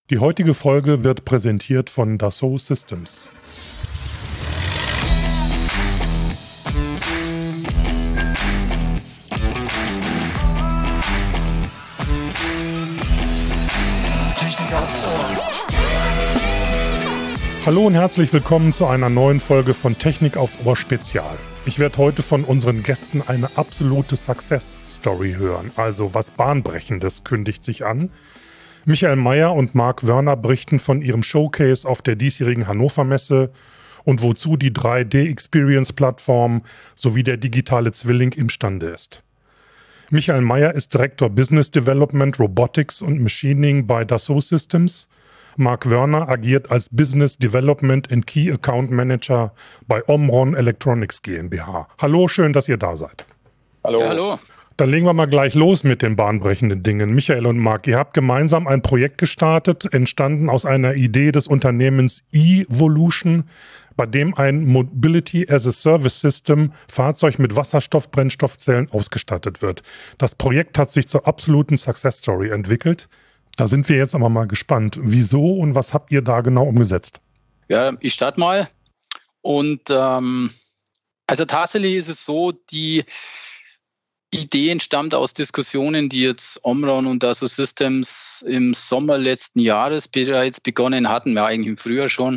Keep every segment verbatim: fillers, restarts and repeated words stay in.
Die heutige Folge wird präsentiert von Dassault Systems. Technik aufs Ohr. Hallo und herzlich willkommen zu einer neuen Folge von Technik aufs Ohr Spezial. Ich werde heute von unseren Gästen eine absolute Success Story hören. Also was Bahnbrechendes kündigt sich an. Michael Mayer und Marc Wörner berichten von ihrem Showcase auf der diesjährigen Hannover Messe und wozu die drei D-Experience-Plattform sowie der digitale Zwilling imstande ist. Michael Mayer ist Direktor Business Development, Robotics und Machining bei Dassault Systems. Marc Wörner agiert als Business Development and Key Account Manager bei Omron Electronics GmbH. Hallo, schön, dass ihr da seid. Hallo. Ja, hallo. Dann legen wir mal gleich los mit den bahnbrechenden Dingen. Michael und Marc, ihr habt gemeinsam ein Projekt gestartet, entstanden aus einer Idee des Unternehmens E-Volution, bei dem ein Mobility as a Service System Fahrzeug mit Wasserstoff-Brennstoffzellen ausgestattet wird. Das Projekt hat sich zur absoluten Success Story entwickelt. Da sind wir jetzt aber mal gespannt. Wieso und was habt ihr da genau umgesetzt? Ja, ich starte mal. Und ähm, also tatsächlich ist es so, die Idee entstammt aus Diskussionen, die jetzt Omron und Dassault Systems im Sommer letzten Jahres bereits begonnen hatten, ja eigentlich im Frühjahr schon.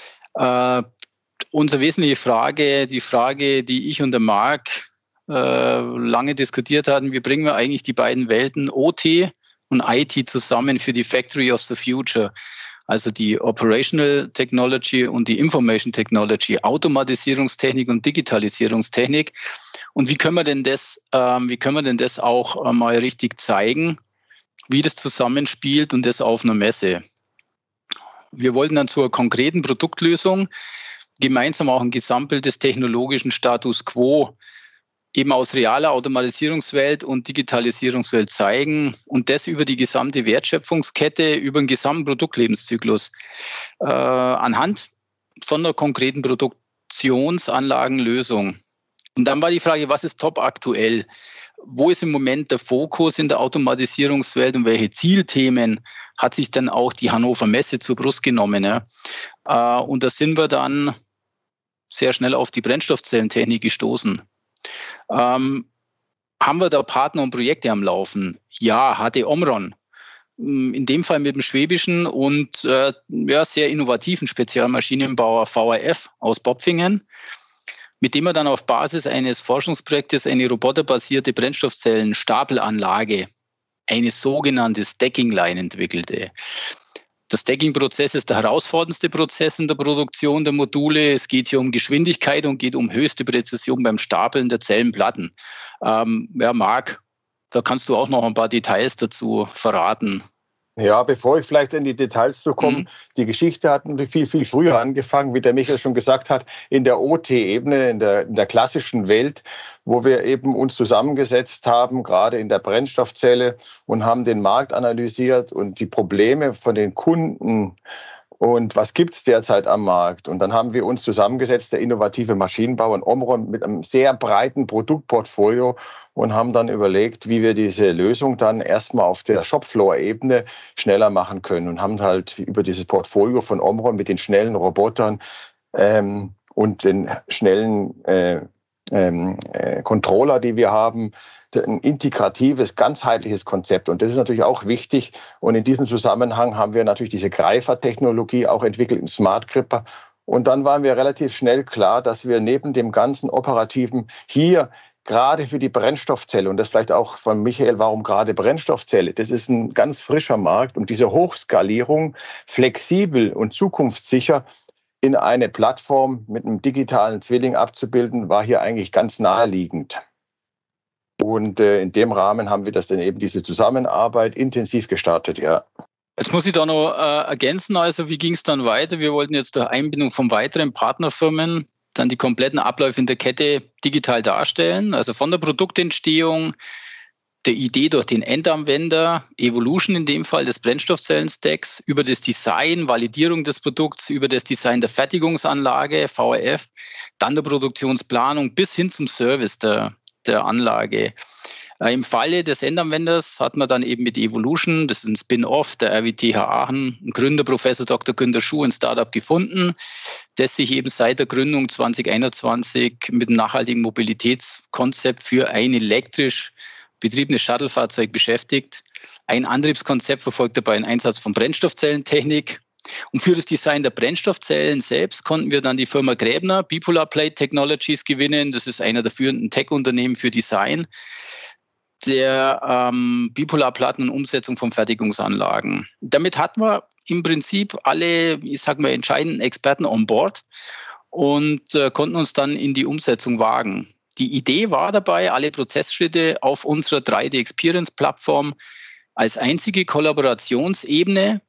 Äh, unsere wesentliche Frage, die Frage, die ich und der Marc äh, lange diskutiert hatten, wie bringen wir eigentlich die beiden Welten O T und I T zusammen für die Factory of the Future? Also die Operational Technology und die Information Technology, Automatisierungstechnik und Digitalisierungstechnik. Und wie können wir denn das, ähm, wie können wir denn das auch äh, mal richtig zeigen, wie das zusammenspielt und das auf einer Messe? Wir wollten dann zur konkreten Produktlösung gemeinsam auch ein Gesamtbild des technologischen Status quo eben aus realer Automatisierungswelt und Digitalisierungswelt zeigen und das über die gesamte Wertschöpfungskette, über den gesamten Produktlebenszyklus äh, anhand von einer konkreten Produktionsanlagenlösung. Und dann war die Frage, was ist top aktuell? Wo ist im Moment der Fokus in der Automatisierungswelt und welche Zielthemen hat sich dann auch die Hannover Messe zur Brust genommen? Ja? Äh, und da sind wir dann sehr schnell auf die Brennstoffzellentechnik gestoßen. Ähm, haben wir da Partner und Projekte am Laufen? Ja, H D Omron. In dem Fall mit dem schwäbischen und äh, ja, sehr innovativen Spezialmaschinenbauer V R F aus Bopfingen, mit dem er dann auf Basis eines Forschungsprojektes eine roboterbasierte Brennstoffzellen-Stapelanlage, eine sogenannte Stacking Line, entwickelte. Der Stacking-Prozess ist der herausforderndste Prozess in der Produktion der Module. Es geht hier um Geschwindigkeit und geht um höchste Präzision beim Stapeln der Zellenplatten. Ähm, ja, Marc, da kannst du auch noch ein paar Details dazu verraten. Ja, bevor ich vielleicht in die Details zu komme, mhm. die Geschichte hat natürlich viel, viel früher angefangen, wie der Michael schon gesagt hat, in der O T-Ebene, in der, in der klassischen Welt, wo wir eben uns zusammengesetzt haben, gerade in der Brennstoffzelle und haben den Markt analysiert und die Probleme von den Kunden und was gibt es derzeit am Markt. Und dann haben wir uns zusammengesetzt, der innovative Maschinenbauer in Omron mit einem sehr breiten Produktportfolio und haben dann überlegt, wie wir diese Lösung dann erstmal auf der Shopfloor-Ebene schneller machen können und haben halt über dieses Portfolio von Omron mit den schnellen Robotern ähm, und den schnellen äh, ähm, äh, Controller, die wir haben, ein integratives, ganzheitliches Konzept. Und das ist natürlich auch wichtig. Und in diesem Zusammenhang haben wir natürlich diese Greifer-Technologie auch entwickelt im Smart Gripper. Und dann waren wir relativ schnell klar, dass wir neben dem ganzen Operativen hier gerade für die Brennstoffzelle, und das vielleicht auch von Michael, warum gerade Brennstoffzelle? Das ist ein ganz frischer Markt und diese Hochskalierung flexibel und zukunftssicher in eine Plattform mit einem digitalen Zwilling abzubilden, war hier eigentlich ganz naheliegend. Und äh, in dem Rahmen haben wir das dann eben diese Zusammenarbeit intensiv gestartet, ja. Jetzt muss ich da noch äh, ergänzen, also wie ging es dann weiter? Wir wollten jetzt durch Einbindung von weiteren Partnerfirmen dann die kompletten Abläufe in der Kette digital darstellen, also von der Produktentstehung, der Idee durch den Endanwender, Evolution in dem Fall des Brennstoffzellen-Stacks, über das Design, Validierung des Produkts, über das Design der Fertigungsanlage, V R F, dann der Produktionsplanung bis hin zum Service der, der Anlage. Äh, Im Falle des Endanwenders hat man dann eben mit Evolution, das ist ein Spin-off der R W T H Aachen, ein Gründer, Professor Doktor Günter Schuh, ein Startup gefunden, das sich eben seit der Gründung zwanzig einundzwanzig mit einem nachhaltigen Mobilitätskonzept für ein elektrisch betriebenes Shuttle-Fahrzeug beschäftigt. Ein Antriebskonzept verfolgt dabei einen Einsatz von Brennstoffzellentechnik. Und für das Design der Brennstoffzellen selbst konnten wir dann die Firma Gräbner, Bipolar Plate Technologies, gewinnen. Das ist einer der führenden Tech-Unternehmen für Design der ähm, Bipolarplatten und Umsetzung von Fertigungsanlagen. Damit hatten wir im Prinzip alle, ich sag mal, entscheidenden Experten on board und äh, konnten uns dann in die Umsetzung wagen. Die Idee war dabei, alle Prozessschritte auf unserer drei D Experience Plattform als einzige Kollaborationsebene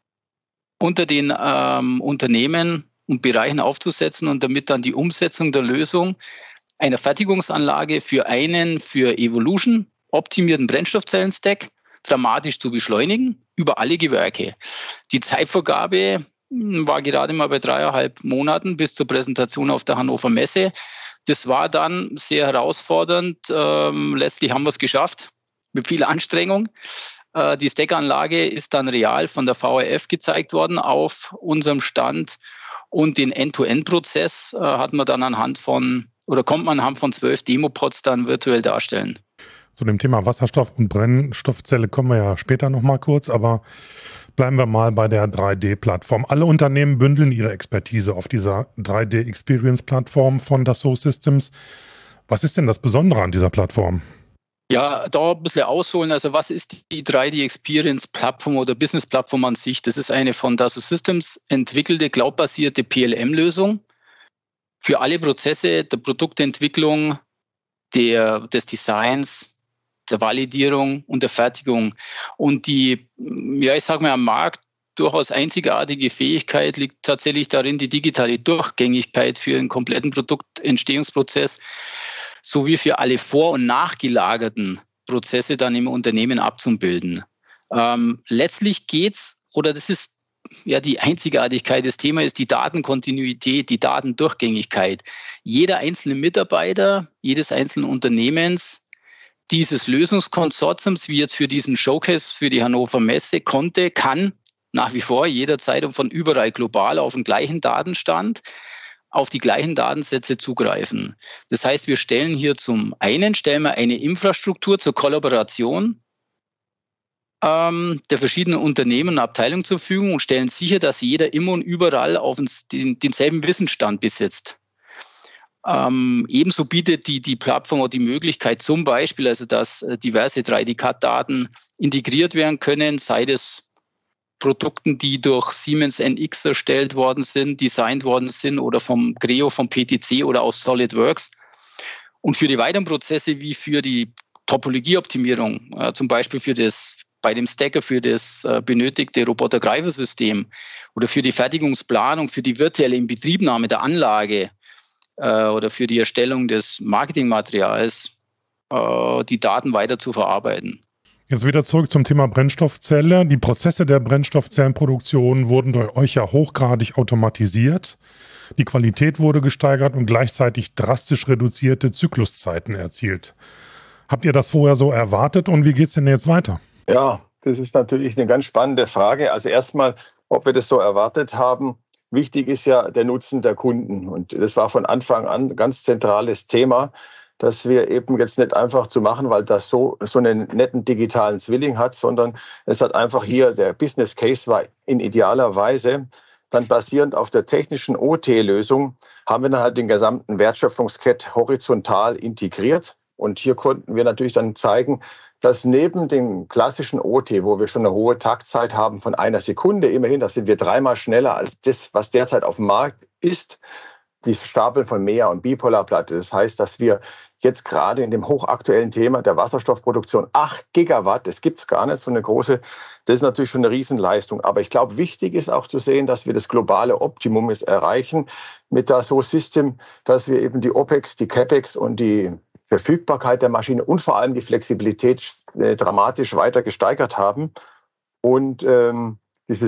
unter den ähm, Unternehmen und Bereichen aufzusetzen und damit dann die Umsetzung der Lösung einer Fertigungsanlage für einen für Evolution optimierten Brennstoffzellen-Stack dramatisch zu beschleunigen über alle Gewerke. Die Zeitvorgabe war gerade mal bei dreieinhalb Monaten bis zur Präsentation auf der Hannover Messe. Das war dann sehr herausfordernd. Ähm, letztlich haben wir es geschafft mit viel Anstrengung. Äh, die Stackanlage ist dann real von der V R F gezeigt worden auf unserem Stand und den End-to-End-Prozess äh, hat man dann anhand von oder kommt man anhand von zwölf Demopods dann virtuell darstellen. Zu dem Thema Wasserstoff und Brennstoffzelle kommen wir ja später nochmal kurz, aber bleiben wir mal bei der drei D-Plattform. Alle Unternehmen bündeln ihre Expertise auf dieser drei D-Experience-Plattform von Dassault Systems. Was ist denn das Besondere an dieser Plattform? Ja, da ein bisschen ausholen. Also was ist die drei D-Experience-Plattform oder Business-Plattform an sich? Das ist eine von Dassault Systems entwickelte, cloudbasierte P L M-Lösung für alle Prozesse der Produktentwicklung, der, des Designs, der Validierung und der Fertigung. Und die, ja, ich sage mal, am Markt durchaus einzigartige Fähigkeit liegt tatsächlich darin, die digitale Durchgängigkeit für einen kompletten Produktentstehungsprozess sowie für alle vor- und nachgelagerten Prozesse dann im Unternehmen abzubilden. Ähm, letztlich geht's, oder das ist ja die Einzigartigkeit des Themas, ist die Datenkontinuität, die Datendurchgängigkeit. Jeder einzelne Mitarbeiter, jedes einzelnen Unternehmens dieses Lösungskonsortiums, wie jetzt für diesen Showcase für die Hannover Messe, konnte, kann nach wie vor jederzeit und von überall global auf den gleichen Datenstand, auf die gleichen Datensätze zugreifen. Das heißt, wir stellen hier zum einen stellen wir eine Infrastruktur zur Kollaboration ähm, der verschiedenen Unternehmen und Abteilungen zur Verfügung und stellen sicher, dass jeder immer und überall auf uns den, denselben Wissensstand besitzt. Ähm, ebenso bietet die, die Plattform auch die Möglichkeit, zum Beispiel, also dass äh, diverse drei D C A D-Daten integriert werden können, sei es Produkten, die durch Siemens N X erstellt worden sind, designt worden sind oder vom Creo, vom P T C oder aus SolidWorks. Und für die weiteren Prozesse wie für die Topologieoptimierung, äh, zum Beispiel für das, bei dem Stacker für das äh, benötigte Robotergreifersystem oder für die Fertigungsplanung, für die virtuelle Inbetriebnahme der Anlage, oder für die Erstellung des Marketingmaterials äh, die Daten weiter zu verarbeiten. Jetzt wieder zurück zum Thema Brennstoffzelle. Die Prozesse der Brennstoffzellenproduktion wurden durch euch ja hochgradig automatisiert. Die Qualität wurde gesteigert und gleichzeitig drastisch reduzierte Zykluszeiten erzielt. Habt ihr das vorher so erwartet und wie geht es denn jetzt weiter? Ja, das ist natürlich eine ganz spannende Frage. Also erstmal, ob wir das so erwartet haben. Wichtig ist ja der Nutzen der Kunden. Und das war von Anfang an ein ganz zentrales Thema, dass wir eben jetzt nicht einfach zu machen, weil das so, so einen netten digitalen Zwilling hat, sondern es hat einfach hier, der Business Case war in idealer Weise, dann basierend auf der technischen O T-Lösung, haben wir dann halt den gesamten Wertschöpfungskette horizontal integriert. Und hier konnten wir natürlich dann zeigen, dass neben dem klassischen O T, wo wir schon eine hohe Taktzeit haben von einer Sekunde, immerhin, da sind wir dreimal schneller als das, was derzeit auf dem Markt ist, die Stapeln von Mea und Bipolarplatte. Das heißt, dass wir jetzt gerade in dem hochaktuellen Thema der Wasserstoffproduktion acht Gigawatt, das gibt es gar nicht, so eine große, das ist natürlich schon eine Riesenleistung. Aber ich glaube, wichtig ist auch zu sehen, dass wir das globale Optimum jetzt erreichen mit Dassault System, dass wir eben die OPEX, die CAPEX und die Verfügbarkeit der Maschine und vor allem die Flexibilität äh, dramatisch weiter gesteigert haben. Und ähm, dieses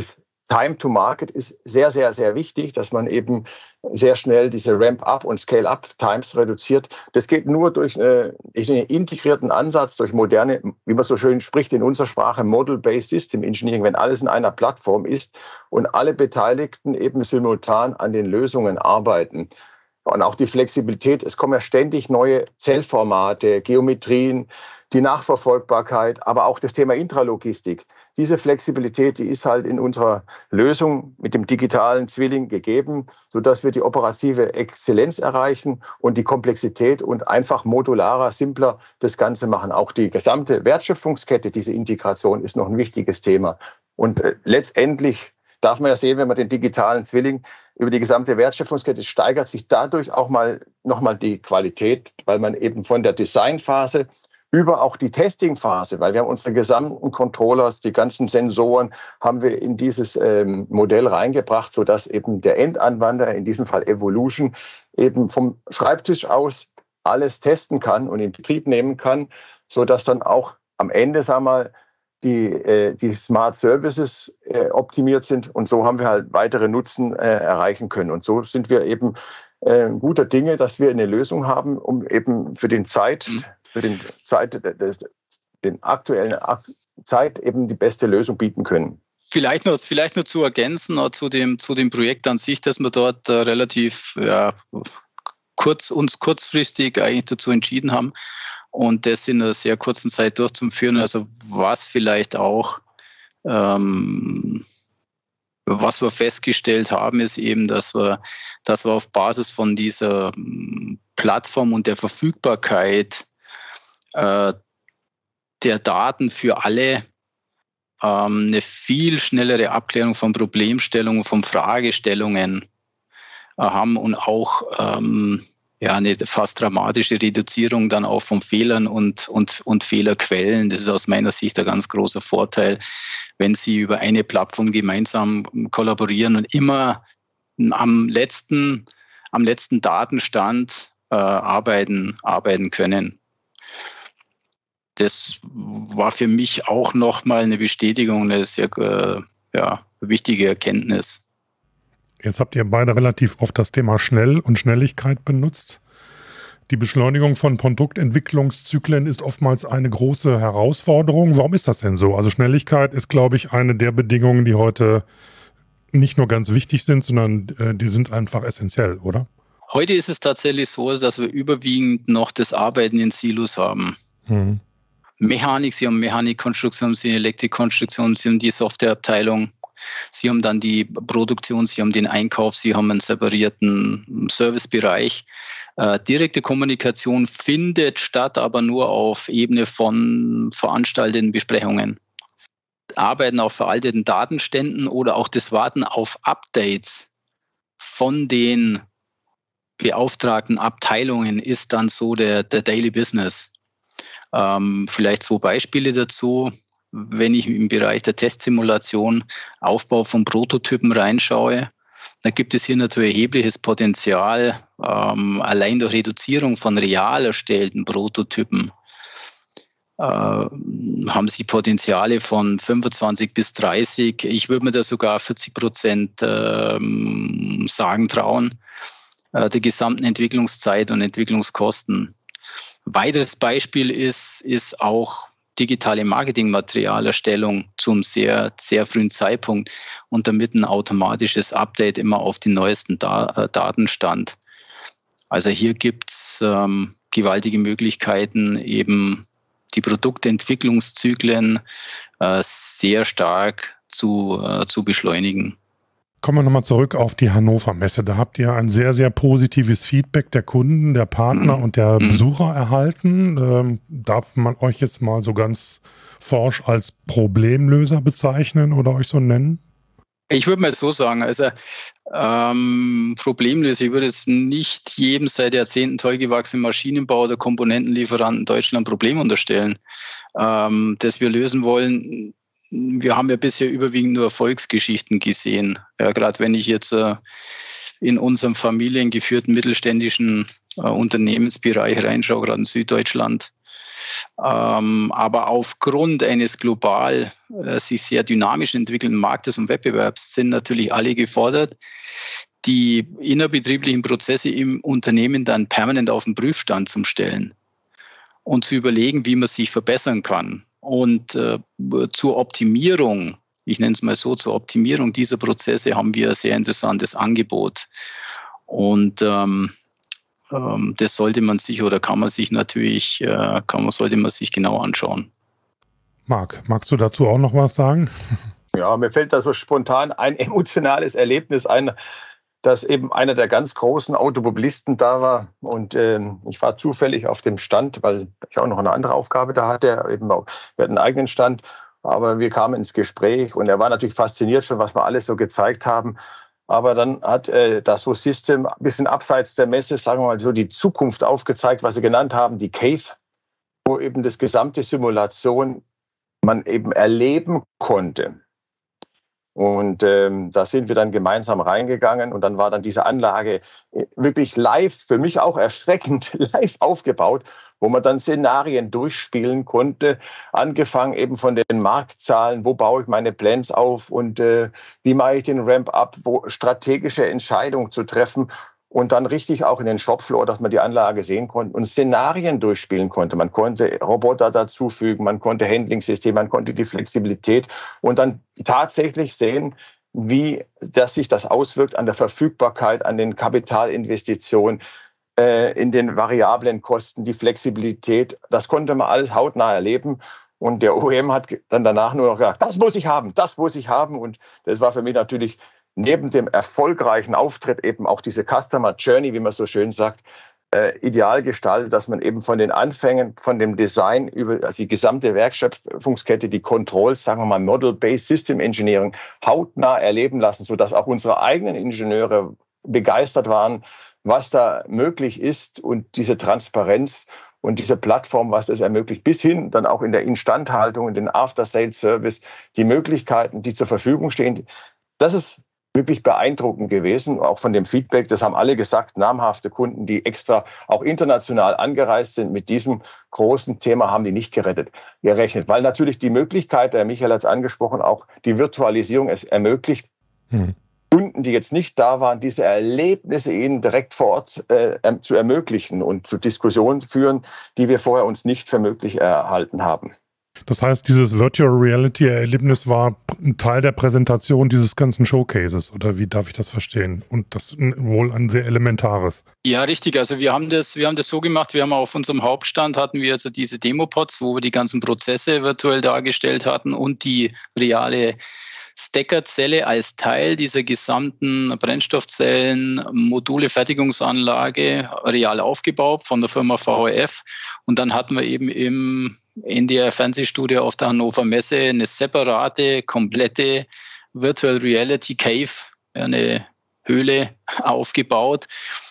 Time to Market ist sehr, sehr, sehr wichtig, dass man eben sehr schnell diese Ramp-up und Scale-up-Times reduziert. Das geht nur durch einen integrierten Ansatz, durch moderne, wie man so schön spricht in unserer Sprache, Model-Based System Engineering, wenn alles in einer Plattform ist und alle Beteiligten eben simultan an den Lösungen arbeiten. Und auch die Flexibilität, es kommen ja ständig neue Zellformate, Geometrien, die Nachverfolgbarkeit, aber auch das Thema Intralogistik. Diese Flexibilität, die ist halt in unserer Lösung mit dem digitalen Zwilling gegeben, sodass wir die operative Exzellenz erreichen und die Komplexität und einfach modularer, simpler das Ganze machen. Auch die gesamte Wertschöpfungskette, diese Integration ist noch ein wichtiges Thema. Und äh, letztendlich darf man ja sehen, wenn man den digitalen Zwilling über die gesamte Wertschöpfungskette steigert sich dadurch auch mal nochmal die Qualität, weil man eben von der Designphase über auch die Testingphase, weil wir haben unsere gesamten Controllers, die ganzen Sensoren haben wir in dieses ähm, Modell reingebracht, sodass eben der Endanwender, in diesem Fall Evolution, eben vom Schreibtisch aus alles testen kann und in Betrieb nehmen kann, sodass dann auch am Ende, sagen wir mal, die, äh, die Smart Services äh, optimiert sind und so haben wir halt weitere Nutzen äh, erreichen können. Und so sind wir eben äh, guter Dinge, dass wir eine Lösung haben, um eben für den Zeit, mhm. für den Zeit, des, den aktuellen Zeit eben die beste Lösung bieten können. Vielleicht noch, vielleicht noch zu ergänzen noch zu dem, zu dem Projekt an sich, dass wir dort äh, relativ ja, kurz, uns kurzfristig eigentlich dazu entschieden haben, und das in einer sehr kurzen Zeit durchzuführen. Also was vielleicht auch, ähm, was wir festgestellt haben, ist eben, dass wir, dass wir auf Basis von dieser Plattform und der Verfügbarkeit äh, der Daten für alle ähm, eine viel schnellere Abklärung von Problemstellungen, von Fragestellungen äh, haben und auch ähm, ja, eine fast dramatische Reduzierung dann auch von Fehlern und, und, und Fehlerquellen. Das ist aus meiner Sicht ein ganz großer Vorteil, wenn Sie über eine Plattform gemeinsam kollaborieren und immer am letzten, am letzten Datenstand äh, arbeiten, arbeiten können. Das war für mich auch nochmal eine Bestätigung, eine sehr äh, ja, wichtige Erkenntnis. Jetzt habt ihr beide relativ oft das Thema Schnell und Schnelligkeit benutzt. Die Beschleunigung von Produktentwicklungszyklen ist oftmals eine große Herausforderung. Warum ist das denn so? Also Schnelligkeit ist, glaube ich, eine der Bedingungen, die heute nicht nur ganz wichtig sind, sondern äh, die sind einfach essentiell, oder? Heute ist es tatsächlich so, dass wir überwiegend noch das Arbeiten in Silos haben. Mhm. Mechanik, Sie haben Mechanikkonstruktion, Sie haben Elektrikkonstruktion, Sie haben die Softwareabteilung. Sie haben dann die Produktion, Sie haben den Einkauf, Sie haben einen separierten Servicebereich. Äh, direkte Kommunikation findet statt, aber nur auf Ebene von veranstalteten Besprechungen. Arbeiten auf veralteten Datenständen oder auch das Warten auf Updates von den beauftragten Abteilungen ist dann so der, der Daily Business. Ähm, vielleicht zwei Beispiele dazu. Wenn ich im Bereich der Testsimulation, Aufbau von Prototypen reinschaue, dann gibt es hier natürlich erhebliches Potenzial, ähm, allein durch Reduzierung von real erstellten Prototypen äh, haben Sie Potenziale von fünfundzwanzig bis dreißig. Ich würde mir da sogar vierzig Prozent ähm, sagen trauen, äh, der gesamten Entwicklungszeit und Entwicklungskosten. Ein weiteres Beispiel ist, ist auch digitale Marketingmaterialerstellung zum sehr, sehr frühen Zeitpunkt und damit ein automatisches Update immer auf den neuesten da- äh, Datenstand. Also hier gibt es ähm, gewaltige Möglichkeiten, eben die Produktentwicklungszyklen äh, sehr stark zu, äh, zu beschleunigen. Kommen wir nochmal zurück auf die Hannover Messe. Da habt ihr ein sehr, sehr positives Feedback der Kunden, der Partner mhm. und der mhm. Besucher erhalten. Ähm, darf man euch jetzt mal so ganz forsch als Problemlöser bezeichnen oder euch so nennen? Ich würde mal so sagen, also ähm, Problemlöser, ich würde jetzt nicht jedem seit Jahrzehnten toll gewachsenen Maschinenbau oder Komponentenlieferanten Deutschland Problem unterstellen. Ähm, das wir lösen wollen, wir haben ja bisher überwiegend nur Erfolgsgeschichten gesehen. Ja, gerade wenn ich jetzt äh, in unserem familiengeführten mittelständischen äh, Unternehmensbereich reinschaue, gerade in Süddeutschland, Ähm, aber aufgrund eines global äh, sich sehr dynamisch entwickelnden Marktes und Wettbewerbs sind natürlich alle gefordert, die innerbetrieblichen Prozesse im Unternehmen dann permanent auf den Prüfstand zu stellen und zu überlegen, wie man sich verbessern kann. Und äh, zur Optimierung, ich nenne es mal so, zur Optimierung dieser Prozesse haben wir ein sehr interessantes Angebot. Und ähm, ähm, das sollte man sich oder kann man sich natürlich, äh, kann man, sollte man sich genau anschauen. Marc, magst du dazu auch noch was sagen? Ja, mir fällt da so spontan ein emotionales Erlebnis ein, dass eben einer der ganz großen Automobilisten da war und ähm, ich war zufällig auf dem Stand, weil ich auch noch eine andere Aufgabe da hatte, eben auch, wir hatten einen eigenen Stand, aber wir kamen ins Gespräch und er war natürlich fasziniert schon, was wir alles so gezeigt haben. Aber dann hat äh, das so System ein bisschen abseits der Messe, sagen wir mal so, die Zukunft aufgezeigt, was sie genannt haben, die Cave, wo eben das gesamte Simulation man eben erleben konnte. Und ähm, da sind wir dann gemeinsam reingegangen und dann war dann diese Anlage wirklich live, für mich auch erschreckend, live aufgebaut, wo man dann Szenarien durchspielen konnte, angefangen eben von den Marktzahlen, wo baue ich meine Plans auf und äh, wie mache ich den Ramp-up, wo strategische Entscheidungen zu treffen und dann richtig auch in den Shopfloor, dass man die Anlage sehen konnte und Szenarien durchspielen konnte. Man konnte Roboter dazufügen, man konnte Handling-Systeme, man konnte die Flexibilität und dann tatsächlich sehen, wie dass sich das auswirkt an der Verfügbarkeit, an den Kapitalinvestitionen, äh, in den variablen Kosten, die Flexibilität. Das konnte man alles hautnah erleben. Und der O E M hat dann danach nur noch gesagt, das muss ich haben, das muss ich haben. Und das war für mich natürlich neben dem erfolgreichen Auftritt eben auch diese Customer Journey, wie man so schön sagt, äh, ideal gestaltet, dass man eben von den Anfängen, von dem Design über also die gesamte Wertschöpfungskette, die Controls, sagen wir mal Model-Based System Engineering, hautnah erleben lassen, sodass auch unsere eigenen Ingenieure begeistert waren, was da möglich ist und diese Transparenz und diese Plattform, was das ermöglicht, bis hin dann auch in der Instandhaltung, in den After-Sales-Service, die Möglichkeiten, die zur Verfügung stehen. Das ist wirklich beeindruckend gewesen, auch von dem Feedback. Das haben alle gesagt, namhafte Kunden, die extra auch international angereist sind. Mit diesem großen Thema haben die nicht gerettet, gerechnet. Weil natürlich die Möglichkeit, der Michael hat es angesprochen, auch die Virtualisierung es ermöglicht, hm. Kunden, die jetzt nicht da waren, diese Erlebnisse ihnen direkt vor Ort äh, zu ermöglichen und zu Diskussionen führen, die wir vorher uns nicht für möglich erhalten haben. Das heißt, dieses Virtual Reality Erlebnis war ein Teil der Präsentation dieses ganzen Showcases, oder wie darf ich das verstehen? Und das wohl ein sehr elementares. Ja, richtig. Also wir haben das, wir haben das so gemacht, wir haben auf unserem Hauptstand hatten wir also diese Demopods, wo wir die ganzen Prozesse virtuell dargestellt hatten und die reale Stackerzelle als Teil dieser gesamten Brennstoffzellen, Module, Fertigungsanlage real aufgebaut von der Firma V H F. Und dann hatten wir eben im N D R Fernsehstudio auf der Hannover Messe eine separate, komplette Virtual Reality Cave, eine Höhle aufgebaut.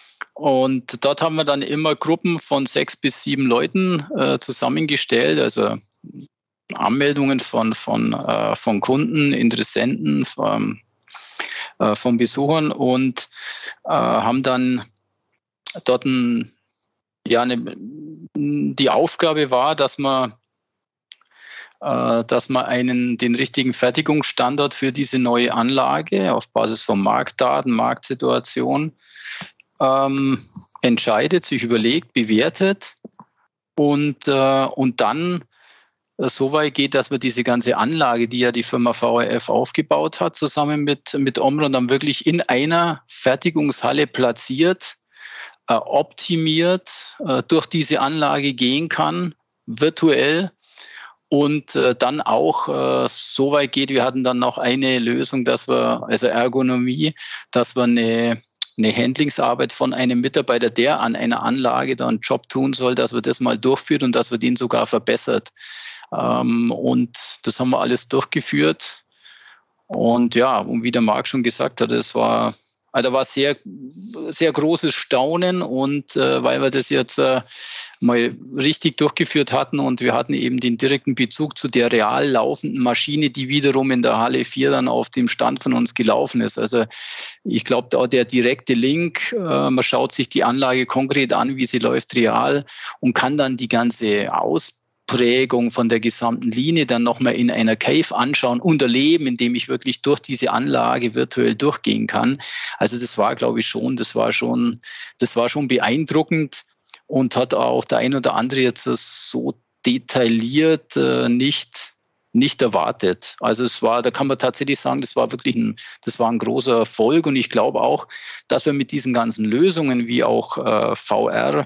Und dort haben wir dann immer Gruppen von sechs bis sieben Leuten äh, zusammengestellt, also Anmeldungen von, von, äh, von Kunden, Interessenten, von, äh, von Besuchern und äh, haben dann dort ein, ja, eine, die Aufgabe war, dass man, äh, dass man einen, den richtigen Fertigungsstandard für diese neue Anlage auf Basis von Marktdaten, Marktsituation ähm, entscheidet, sich überlegt, bewertet und, äh, und dann so weit geht, dass wir diese ganze Anlage, die ja die Firma V H F aufgebaut hat, zusammen mit, mit Omron dann wirklich in einer Fertigungshalle platziert, äh, optimiert, äh, durch diese Anlage gehen kann, virtuell und äh, dann auch äh, so weit geht, wir hatten dann noch eine Lösung, dass wir, also Ergonomie, dass wir eine eine Handlingsarbeit von einem Mitarbeiter, der an einer Anlage da einen Job tun soll, dass wir das mal durchführt und dass wir den sogar verbessert. Ähm, und das haben wir alles durchgeführt. Und ja, und wie der Marc schon gesagt hat, es war, also da war sehr, sehr großes Staunen und äh, weil wir das jetzt äh, mal richtig durchgeführt hatten und wir hatten eben den direkten Bezug zu der real laufenden Maschine, die wiederum in der Halle vier dann auf dem Stand von uns gelaufen ist. Also ich glaube, da der direkte Link, äh, man schaut sich die Anlage konkret an, wie sie läuft real und kann dann die ganze Aus Prägung von der gesamten Linie dann nochmal in einer Cave anschauen und erleben, indem ich wirklich durch diese Anlage virtuell durchgehen kann. Also das war, glaube ich, schon, das war schon, das war schon beeindruckend und hat auch der ein oder andere jetzt so detailliert äh, nicht, nicht erwartet. Also es war, da kann man tatsächlich sagen, das war wirklich ein, das war ein großer Erfolg und ich glaube auch, dass wir mit diesen ganzen Lösungen wie auch äh, V R,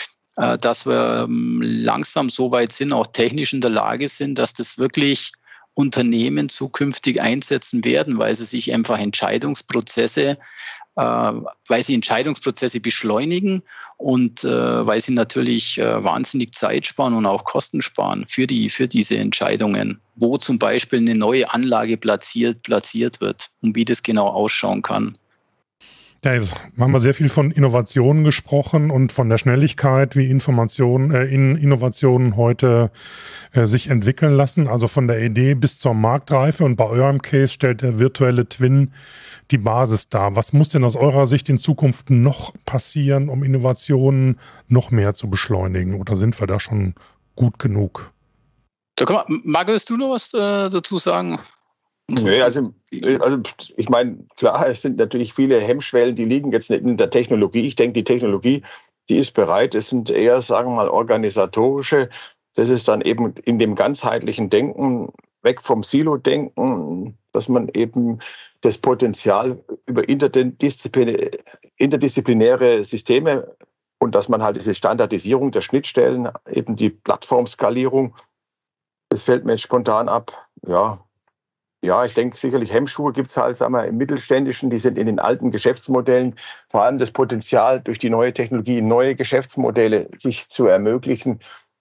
dass wir langsam so weit sind, auch technisch in der Lage sind, dass das wirklich Unternehmen zukünftig einsetzen werden, weil sie sich einfach Entscheidungsprozesse, äh, weil sie Entscheidungsprozesse beschleunigen und äh, weil sie natürlich äh, wahnsinnig Zeit sparen und auch Kosten sparen für die, für diese Entscheidungen, wo zum Beispiel eine neue Anlage platziert, platziert wird und wie das genau ausschauen kann. Ja, jetzt haben wir sehr viel von Innovationen gesprochen und von der Schnelligkeit, wie Informationen, äh, in Innovationen heute äh, sich entwickeln lassen. Also von der Idee bis zur Marktreife. Und bei eurem Case stellt der virtuelle Twin die Basis dar. Was muss denn aus eurer Sicht in Zukunft noch passieren, um Innovationen noch mehr zu beschleunigen? Oder sind wir da schon gut genug? Da kann man, Marco, willst du noch was äh, dazu sagen? Nee, also, also ich meine, klar, es sind natürlich viele Hemmschwellen, die liegen jetzt nicht in der Technologie. Ich denke, die Technologie, die ist bereit. Es sind eher, sagen wir mal, organisatorische. Das ist dann eben in dem ganzheitlichen Denken, weg vom Silo-Denken, dass man eben das Potenzial über interdisziplinäre, interdisziplinäre Systeme und dass man halt diese Standardisierung der Schnittstellen, eben die Plattformskalierung, das fällt mir jetzt spontan ab, ja. Ja, ich denke sicherlich, Hemmschuhe gibt es halt, sagen wir, im Mittelständischen, die sind in den alten Geschäftsmodellen, vor allem das Potenzial durch die neue Technologie, neue Geschäftsmodelle sich zu ermöglichen.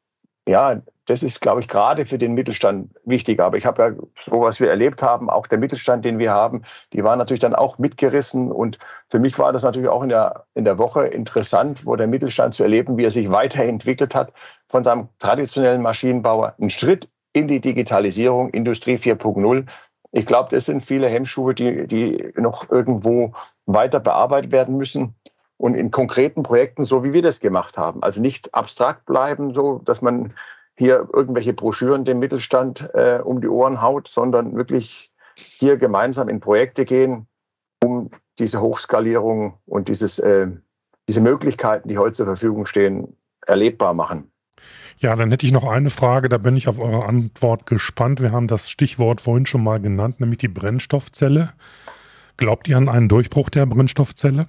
Ja, das ist, glaube ich, gerade für den Mittelstand wichtig. Aber ich habe ja so, was wir erlebt haben, auch der Mittelstand, den wir haben, die waren natürlich dann auch mitgerissen. Und für mich war das natürlich auch in der, in der Woche interessant, wo der Mittelstand zu erleben, wie er sich weiterentwickelt hat von seinem traditionellen Maschinenbauer. Ein Schritt in die Digitalisierung, Industrie vier Punkt null. Ich glaube, das sind viele Hemmschuhe, die, die noch irgendwo weiter bearbeitet werden müssen und in konkreten Projekten, so wie wir das gemacht haben. Also nicht abstrakt bleiben, so dass man hier irgendwelche Broschüren dem Mittelstand äh, um die Ohren haut, sondern wirklich hier gemeinsam in Projekte gehen, um diese Hochskalierung und dieses, äh, diese Möglichkeiten, die heute zur Verfügung stehen, erlebbar machen. Ja, dann hätte ich noch eine Frage, da bin ich auf eure Antwort gespannt. Wir haben das Stichwort vorhin schon mal genannt, nämlich die Brennstoffzelle. Glaubt ihr an einen Durchbruch der Brennstoffzelle?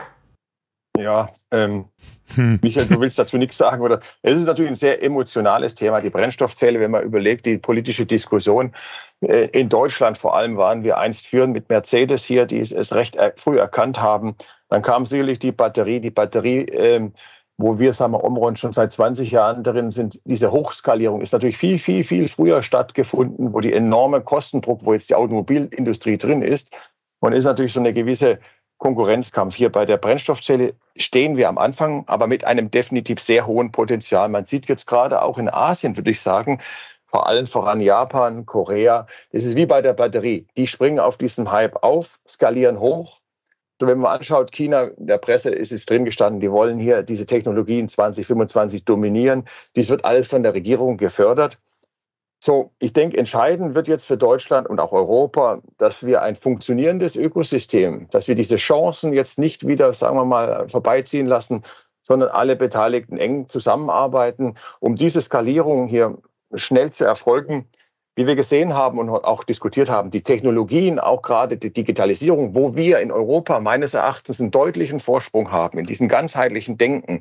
Ja, ähm, hm. Michael, du willst dazu nichts sagen, oder? Es ist natürlich ein sehr emotionales Thema, die Brennstoffzelle, wenn man überlegt, die politische Diskussion. In Deutschland vor allem waren wir einst führend mit Mercedes hier, die es recht früh erkannt haben. Dann kam sicherlich die Batterie, die Batterie, ähm, wo wir, sagen wir, Omron schon seit zwanzig Jahren drin sind. Diese Hochskalierung ist natürlich viel, viel, viel früher stattgefunden, wo die enorme Kostendruck, wo jetzt die Automobilindustrie drin ist. Und ist natürlich so eine gewisse Konkurrenzkampf. Hier bei der Brennstoffzelle stehen wir am Anfang, aber mit einem definitiv sehr hohen Potenzial. Man sieht jetzt gerade auch in Asien, würde ich sagen, vor allem voran Japan, Korea. Das ist wie bei der Batterie. Die springen auf diesen Hype auf, skalieren hoch. So, wenn man anschaut, China, in der Presse ist es drin gestanden, die wollen hier diese Technologien zwanzig fünfundzwanzig dominieren. Dies wird alles von der Regierung gefördert. So, ich denke, entscheidend wird jetzt für Deutschland und auch Europa, dass wir ein funktionierendes Ökosystem, dass wir diese Chancen jetzt nicht wieder, sagen wir mal, vorbeiziehen lassen, sondern alle Beteiligten eng zusammenarbeiten, um diese Skalierung hier schnell zu erfolgen. Wie wir gesehen haben und auch diskutiert haben, die Technologien, auch gerade die Digitalisierung, wo wir in Europa meines Erachtens einen deutlichen Vorsprung haben, in diesem ganzheitlichen Denken,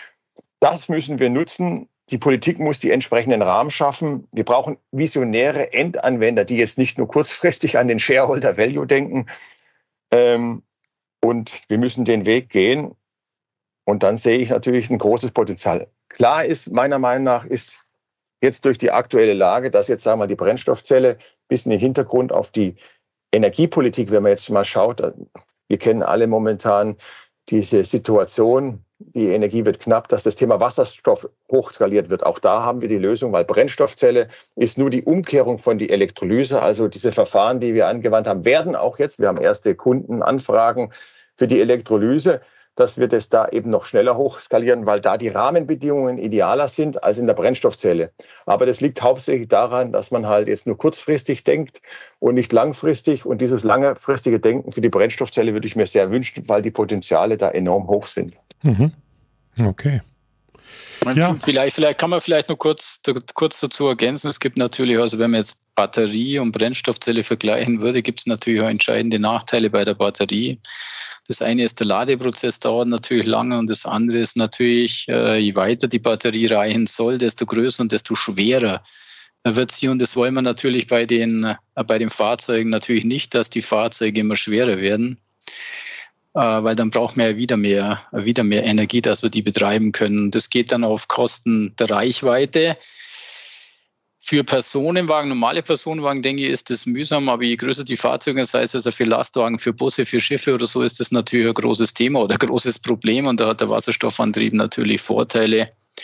das müssen wir nutzen. Die Politik muss die entsprechenden Rahmen schaffen. Wir brauchen visionäre Endanwender, die jetzt nicht nur kurzfristig an den Shareholder Value denken. Und wir müssen den Weg gehen. Und dann sehe ich natürlich ein großes Potenzial. Klar ist, meiner Meinung nach, ist jetzt durch die aktuelle Lage, dass jetzt, sagen wir mal, die Brennstoffzelle ein bisschen den Hintergrund auf die Energiepolitik, wenn man jetzt mal schaut, wir kennen alle momentan diese Situation, die Energie wird knapp, dass das Thema Wasserstoff hochskaliert wird. Auch da haben wir die Lösung, weil Brennstoffzelle ist nur die Umkehrung von die Elektrolyse. Also diese Verfahren, die wir angewandt haben, werden auch jetzt, wir haben erste Kundenanfragen für die Elektrolyse. dass wir das da eben noch schneller hochskalieren, weil da die Rahmenbedingungen idealer sind als in der Brennstoffzelle. Aber das liegt hauptsächlich daran, dass man halt jetzt nur kurzfristig denkt und nicht langfristig. Und dieses langfristige Denken für die Brennstoffzelle würde ich mir sehr wünschen, weil die Potenziale da enorm hoch sind. Mhm. Okay. Ja. Vielleicht, vielleicht kann man vielleicht noch kurz, kurz dazu ergänzen. Es gibt natürlich, also wenn man jetzt Batterie und Brennstoffzelle vergleichen würde, gibt es natürlich auch entscheidende Nachteile bei der Batterie. Das eine ist, der Ladeprozess dauert natürlich lange und das andere ist natürlich, je weiter die Batterie reichen soll, desto größer und desto schwerer wird sie. Und das wollen wir natürlich bei den, bei den Fahrzeugen natürlich nicht, dass die Fahrzeuge immer schwerer werden. Weil dann brauchen wir ja wieder mehr, wieder mehr Energie, dass wir die betreiben können. Das geht dann auf Kosten der Reichweite. Für Personenwagen, normale Personenwagen, denke ich, ist das mühsam, aber je größer die Fahrzeuge, sei es also für Lastwagen, für Busse, für Schiffe oder so, ist das natürlich ein großes Thema oder ein großes Problem und da hat der Wasserstoffantrieb natürlich Vorteile.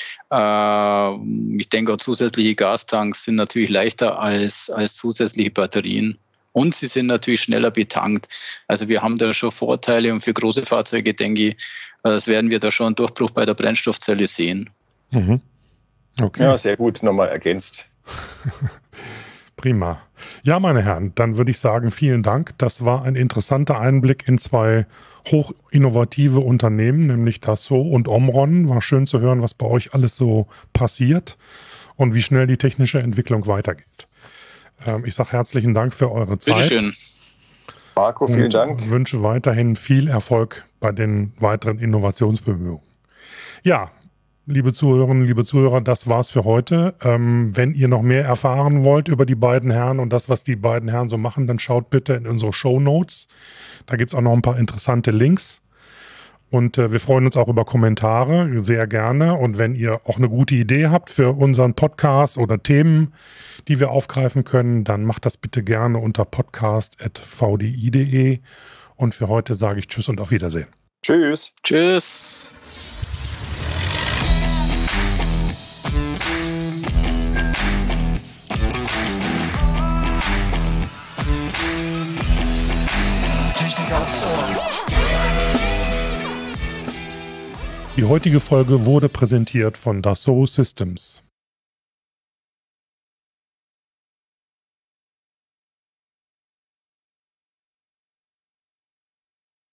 Ich denke auch zusätzliche Gastanks sind natürlich leichter als, als zusätzliche Batterien. Und sie sind natürlich schneller betankt. Also wir haben da schon Vorteile und für große Fahrzeuge, denke ich, das werden wir da schon einen Durchbruch bei der Brennstoffzelle sehen. Mhm. Okay. Ja, sehr gut, nochmal ergänzt. Prima. Ja, meine Herren, dann würde ich sagen, vielen Dank. Das war ein interessanter Einblick in zwei hochinnovative Unternehmen, nämlich Dassault und Omron. War schön zu hören, was bei euch alles so passiert und wie schnell die technische Entwicklung weitergeht. Ich sage herzlichen Dank für eure Zeit. Bitte schön. Marco, vielen Dank. Ich wünsche weiterhin viel Erfolg bei den weiteren Innovationsbemühungen. Ja, liebe Zuhörerinnen, liebe Zuhörer, das war's für heute. Ähm, wenn ihr noch mehr erfahren wollt über die beiden Herren und das, was die beiden Herren so machen, dann schaut bitte in unsere Shownotes. Da gibt es auch noch ein paar interessante Links. Und äh, wir freuen uns auch über Kommentare, sehr gerne. Und wenn ihr auch eine gute Idee habt für unseren Podcast oder Themen, die wir aufgreifen können, dann macht das bitte gerne unter podcast at v d i punkt d e. Und für heute sage ich Tschüss und auf Wiedersehen. Tschüss. Tschüss. Technik aufs Ohr. Die heutige Folge wurde präsentiert von Dassault Systems.